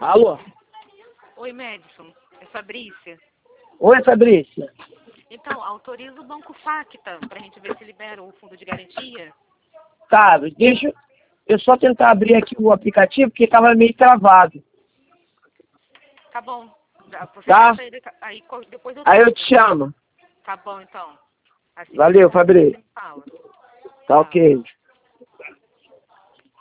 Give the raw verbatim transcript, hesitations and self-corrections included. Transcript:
Alô? Oi, Madison. É Fabrícia. Oi, Fabrícia. Então, autoriza o Banco Facta para a gente ver se libera o fundo de garantia. Tá, deixa eu só tentar abrir aqui o aplicativo, porque tava meio travado. Tá bom. Você Tá? aí, aí depois eu... Aí eu te chamo. Tá bom, então. Assim Valeu, que você Fabrício. me fala. Tá ok.